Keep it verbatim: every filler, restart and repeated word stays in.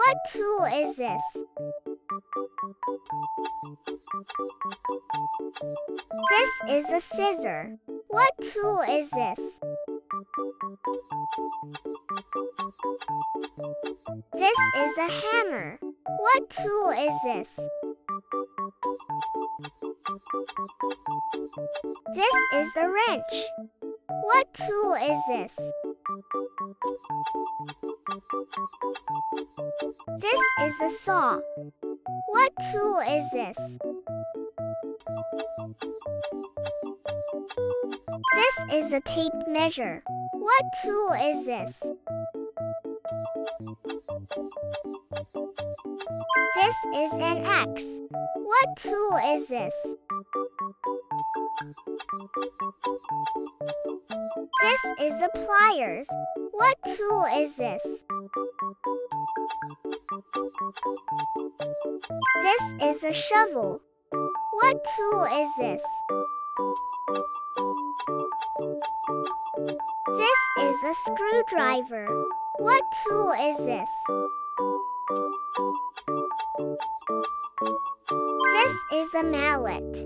What tool is this? This is a scissor. What tool is this? This is a hammer. What tool is this? This is a wrench. What tool is this? This is a saw. What tool is this? This is a tape measure. What tool is this? This is an axe. What tool is this? This is a pliers. What tool is this? This is a shovel. What tool is this? This is a screwdriver. What tool is this? This is a mallet.